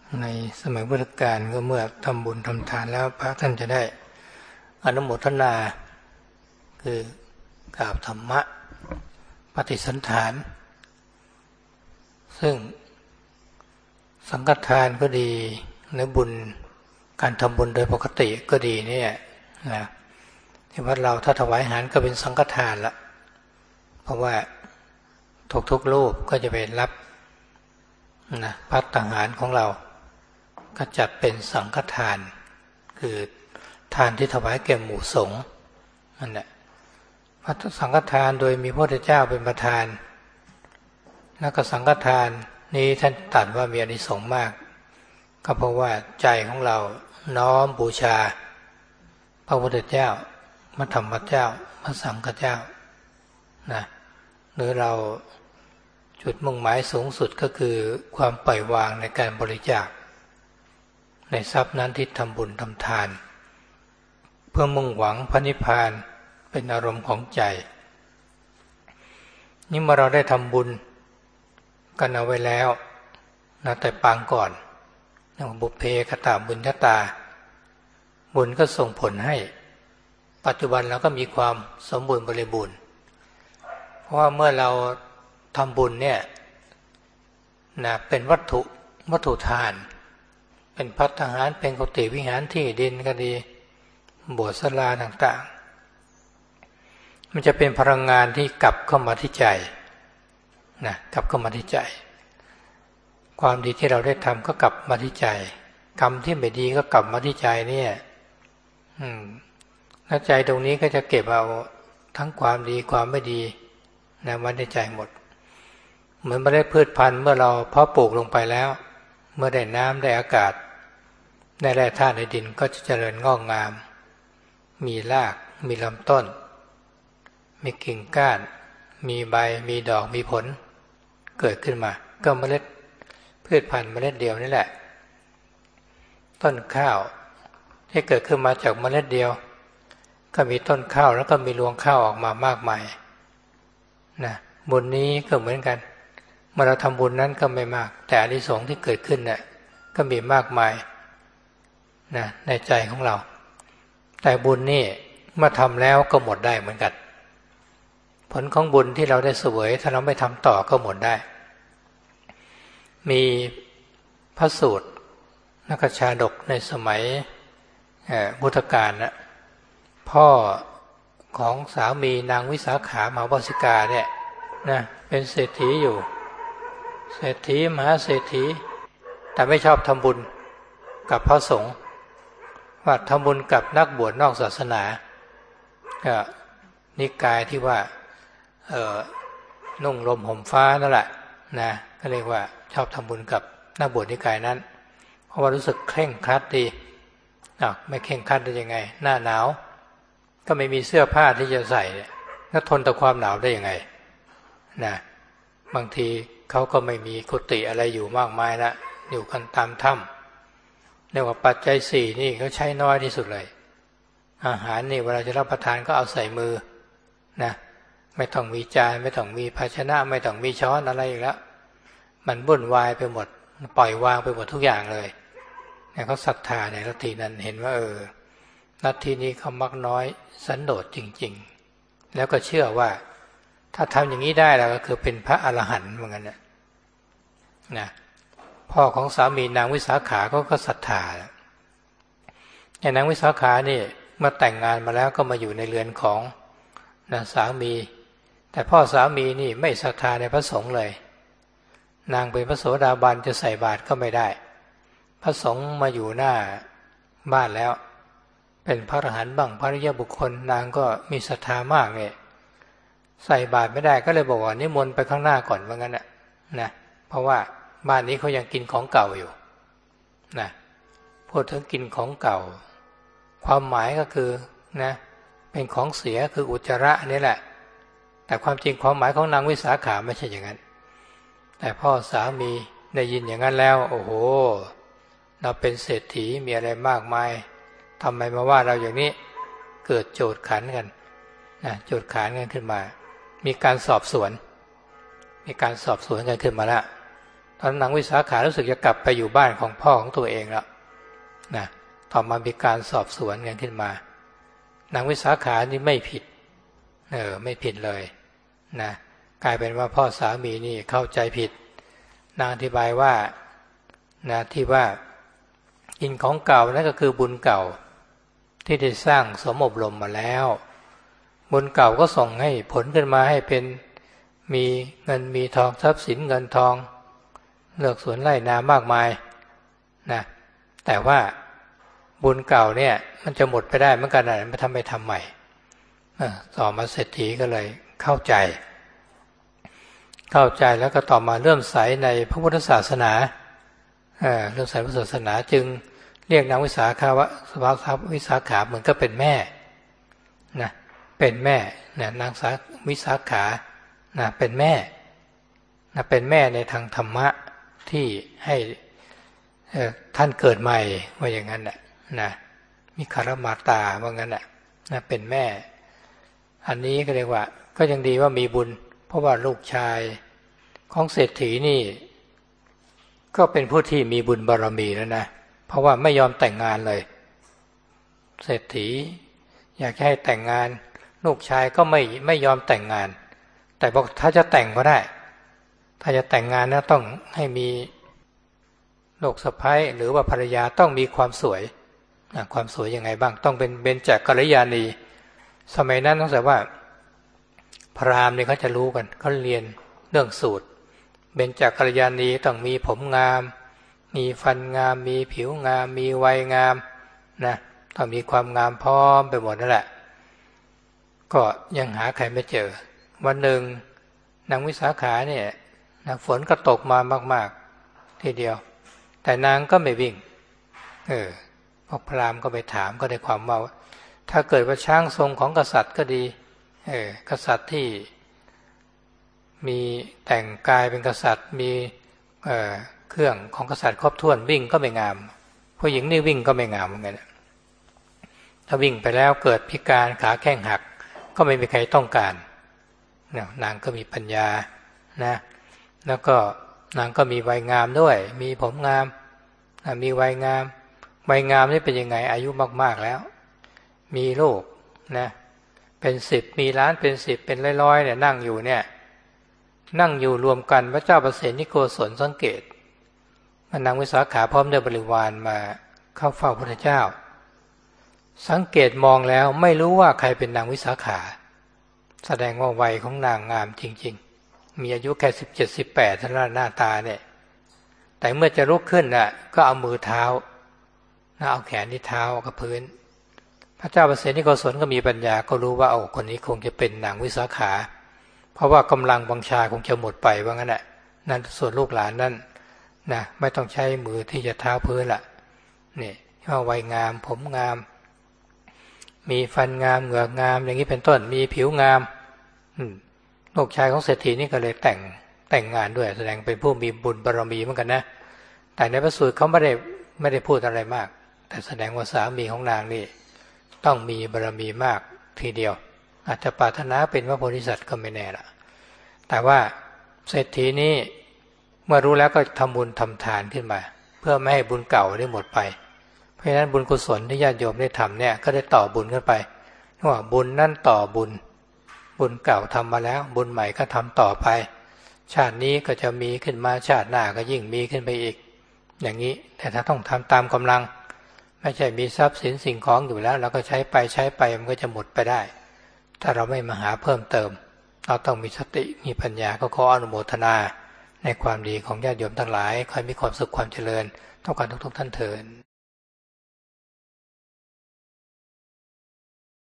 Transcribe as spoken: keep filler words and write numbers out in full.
ในสมัยพุทธกาลก็เมื่อทำบุญทำทานแล้วพระท่านจะได้อนุโมทนาคือกล่าวธรรมะปฏิสันถานซึ่งสังฆทานก็ดีในบุญการทำบุญโดยปกติก็ดีเนี่ยนะที่วัดเราถ้าถวายอาหารก็เป็นสังฆทานละเพราะว่าทุกๆรูปก็จะไปรับนะภัตตาหารของเราก็จัดเป็นสังฆทานคือทานที่ถวายแก่หมู่สงฆ์นั่นแหละภัตตสังฆทานโดยมีพระพุทธเจ้าเป็นประธานแล้วก็สังฆทานนี้ท่านตรัสว่ามีอานิสงส์มากก็เพราะว่าใจของเราน้อมบูชาพระพุทธเจ้าพระธรรมเจ้าพระสังฆเจ้านะหรือเราจุดมุ่งหมายสูงสุดก็คือความปล่อยวางในการบริจาคในทรัพย์นั้นที่ทำบุญทำทานเพื่อมุ่งหวังพระนิพพานเป็นอารมณ์ของใจนี่เมื่อเราได้ทำบุญกันเอาไว้แล้วนะแต่ปางก่อนอย่างบุพเพกตบุญญาตาบุญก็ส่งผลให้ปัจจุบันเราก็มีความสมบูรณ์บริบูรณ์เพราะว่าเมื่อเราทำบุญเนี่ยนะเป็นวัตถุวัตถุทานเป็นภัตตาหารเป็นกุฏิวิหารที่ดินก็ดีโบสถ์ศาลาต่างๆมันจะเป็นพลังงานที่กลับเข้ามาที่ใจนะกลับเข้ามาที่ใจความดีที่เราได้ทำก็กลับมาที่ใจกรรมที่ไม่ดีก็กลับมาที่ใจเนี่ยอืมแล้วใจตรงนี้ก็จะเก็บเอาทั้งความดีความไม่ดีนะไว้ในใจหมดเหมือนเมล็ดพืชพันธุ์เมื่อเราเพาะปลูกลงไปแล้วเมื่อได้น้ำได้อากาศได้แร่ธาตุในดินก็จะเจริญงอกงามมีรากมีลำต้นมีกิ่งก้านมีใบมีดอกมีผลเกิดขึ้นมาก็เมล็ดพืชพันธุ์เมล็ดเดียวนี่แหละต้นข้าวที่เกิดขึ้นมาจากเมล็ดเดียวก็มีต้นข้าวแล้วก็มีรวงข้าวออกมามากมายนะบุญนี้ก็เหมือนกันเมื่อเราทำบุญนั้นก็ไม่มากแต่อานิสงส์ที่เกิดขึ้นเนี่ยก็มีมากมายนะในใจของเราแต่บุญนี่เมื่อทำแล้วก็หมดได้เหมือนกันผลของบุญที่เราได้เสวยถ้าเราไม่ทำต่อก็หมดได้มีพระสูตรนักชาดกในสมัยพุทธกาลนะพ่อของสามีนางวิสาขามหาวาสิกาเนี่ยนะเป็นเศรษฐีอยู่เศรษฐีมหาเศรษฐีแต่ไม่ชอบทำบุญกับพระสงฆ์ว่าทำบุญกับนักบวชนอกศาสนาก็นิกายที่ว่าเอ่อนุ่งลมห่มฟ้านั่นแหละนะก็เรียกว่าชอบทำบุญกับนักบวชนิกายนั้นเพราะว่ารู้สึกเคร่งครัดดีอ่ะไม่เคร่งครัดได้ยังไงหน้าหนาวก็ไม่มีเสื้อผ้าที่จะใส่แล้วทนต่อความหนาวได้ยังไงนะบางทีเขาก็ไม่มีกุฏิอะไรอยู่มากมายละอยู่กันตามถ้ำเรียกว่าปัจจัยสี่นี่เขาใช้น้อยที่สุดเลยอาหารนี่เวลาจะรับประทานก็เอาใส่มือนะไม่ต้องมีจานไม่ต้องมีภาชนะไม่ต้องมีช้อนอะไรอีกแล้วมันวุ่นวายไปหมดปล่อยวางไปหมดทุกอย่างเลยเนี่ยเขาศรัทธาในลัทธินั้นเห็นว่าเออลัทธินี้เขามักน้อยสันโดษจริงๆแล้วก็เชื่อว่าถ้าทำอย่างนี้ได้แล้วก็คือเป็นพระอรหันต์เหมือนกันนะนะพ่อของสามีนางวิสาขาเขาก็ศรัทธาอย่างนางวิสาขานี่เมื่อแต่งงานมาแล้วก็มาอยู่ในเรือนของนะสามีแต่พ่อสามีนี่ไม่ศรัทธาในพระสงฆ์เลยนางเป็นพระโสดาบันจะใส่บาตรก็ไม่ได้พระสงฆ์มาอยู่หน้าบ้านแล้วเป็นพระอรหันต์บ้างพระอริยบุคคลนางก็มีศรัทธามากเนี่ยใส่บาตรไม่ได้ก็เลยบอกว่านิมนต์ไปข้างหน้าก่อนว่างั้นน่ะนะเพราะว่าบ้านนี้เขายังกินของเก่าอยู่นะพูดถึงกินของเก่าความหมายก็คือนะเป็นของเสียคืออุจจาระนี่แหละแต่ความจริงความหมายของนางวิสาขาไม่ใช่อย่างนั้นแต่พ่อสามีได้ยินอย่างนั้นแล้วโอ้โหเราเป็นเศรษฐีมีอะไรมากมายทำไมมาว่าเราอย่างนี้เกิดโจทย์ขันกันนะโจทย์ขันกันขึ้นมามีการสอบสวนมีการสอบสวนกันขึ้นมาแล้วตอนนางวิสาขารู้สึกจะกลับไปอยู่บ้านของพ่อของตัวเองแล้วนะต่อมามีการสอบสวนกันขึ้นมานางวิสาขานี่ไม่ผิดเออไม่ผิดเลยนะกลายเป็นว่าพ่อสามีนี่เข้าใจผิดนางอธิบายว่านะที่ว่ากินของเก่านั่นก็คือบุญเก่าที่ได้สร้างสมอบรมมาแล้วบุญเก่าก็ส่งให้ผลขึ้นมาให้เป็นมีเงินมีทองทรัพย์สินเงินทองเลือกสวนไร่นามากมายนะแต่ว่าบุญเก่าเนี่ยมันจะหมดไปได้เหมือนกันนะไม่ทำไปทำใหม่ต่อมาเศรษฐีก็เลยเข้าใจเข้าใจแล้วก็ต่อมาเริ่มใสในพระพุทธศาสนาเริ่มใสพระศาสนาจึงเรียกนางวิสาขาวะสภาวะวิสาขาเหมือนก็เป็นแม่นะเป็นแม่นะนางสาวิสาขานะเป็นแม่นะเป็นแม่ในทางธรรมะที่ให้ท่านเกิดใหม่ว่าอย่างนั้นนะนะมีคารมาตาว่างั้นนะนะเป็นแม่อันนี้ก็เรียกว่าก็ยังดีว่ามีบุญเพราะว่าลูกชายของเศรษฐีนี่ก็เป็นผู้ที่มีบุญบารมีแล้วนะเพราะว่าไม่ยอมแต่งงานเลยเศรษฐีอยากให้แต่งงานลูกชายก็ไม่ไม่ยอมแต่งงานแต่บอกถ้าจะแต่งก็ได้ถ้าจะแต่งงานนะต้องให้มีลูกสะใภ้หรือว่าภรรยาต้องมีความสวยความสวยยังไงบ้างต้องเป็นเบญจกัลยาณีสมัยนั้นต้องแสดงว่าพราหมณ์เนี่ยเขาจะรู้กันเขาเรียนเรื่องสูตรเบญจกัลยาณีต้องมีผมงามมีฟันงามมีผิวงามมีวัยงามนะต้องมีความงามพร้อมไปหมดนั่นแหละก็ยังหาใครไม่เจอวันหนึ่งนางวิสาขาเนี่ยนะฝนก็ตกมามากๆทีเดียวแต่นางก็ไม่วิ่งเออพอพราหมณ์ก็ไปถามก็ได้ความว่าถ้าเกิดว่าช้างทรงของกษัตริย์ก็ดีเออกษัตริย์ที่มีแต่งกายเป็นกษัตริย์มีเอ่อเครื่องของกษัตริย์ครบถ้วนวิ่งก็ไม่งามผู้หญิงนี่วิ่งก็ไม่งามเหมือนกันถ้าวิ่งไปแล้วเกิดพิการขาแข้งหักก็ไม่มีใครต้องการนางก็มีปัญญานะแล้วก็นางก็มีวัยงามด้วยมีผมงามมีวัยงามวัยงามนี่เป็นยังไงอายุมากๆแล้วมีลูกนะเป็นสิบมีล้านเป็นสิบเป็นร้อยๆเนี่ยนั่งอยู่เนี่ยนั่งอยู่รวมกันพระเจ้าประเสนิโกศลสังเกตมันนางวิสาขาพร้อมด้วยบริวารมาเข้าเฝ้าพระพุทธเจ้าสังเกตมองแล้วไม่รู้ว่าใครเป็นนางวิสาขาแสดงว่าวัยของนางงามจริงๆมีอายุแค่สิบเจ็ดสิบแปดเท่านั้นหน้าตาเนี่ยแต่เมื่อจะลุกขึ้นน่ะก็เอามือเท้าเอาแขนที่เท้ากับพื้นพระเจ้าประเสนิโกศลก็มีปัญญาก็รู้ว่าโอ้คนนี้คงจะเป็นนางวิสาขาเพราะว่ากำลังบังชาคงจะหมดไปว่างั้นแหละนั่นส่วนลูกหลานนั่นนะไม่ต้องใช้มือที่จะเท้าพื้นละนี่ว่าวัยงามผมงามมีฟันงามเหงือกงามอย่างนี้เป็นต้นมีผิวงามลูกชายของเศรษฐีนี่ก็เลยแต่งแต่งงานด้วยแสดงเป็นผู้มีบุญบารมีเหมือนกันนะแต่ในพระสูตรเขาไม่ได้ไม่ได้พูดอะไรมากแต่แสดงว่าสามีของนางนี่ต้องมีบารมีมากทีเดียวอาจจะปรารถนาเป็นพระโพธิสัตว์ก็ไม่แน่ละแต่ว่าเศรษฐีนี้เมื่อรู้แล้วก็ทำบุญทำทานขึ้นมาเพื่อไม่ให้บุญเก่าได้หมดไปเพราะฉะนั้นบุญกุศลที่ญาติโยมได้ทำเนี่ยก็ได้ต่อบุญขึ้นไปว่าบุญนั่นต่อบุญบุญเก่าทำมาแล้วบุญใหม่ก็ทำต่อไปชาตินี้ก็จะมีขึ้นมาชาติหน้าก็ยิ่งมีขึ้นไปอีกอย่างนี้แต่ถ้าต้องทำตามกำลังไม่ใช่มีทรัพย์สินสิ่งของอยู่แล้วเราก็ใช้ไปใช้ไปมันก็จะหมดไปได้ถ้าเราไม่มาหาเพิ่มเติมเราต้องมีสติมีปัญญาก็ขออนุโมทนาในความดีของญาติโยมทั้งหลายขอให้มีความสุขความเจริญทุกการทุกๆท่านเถิด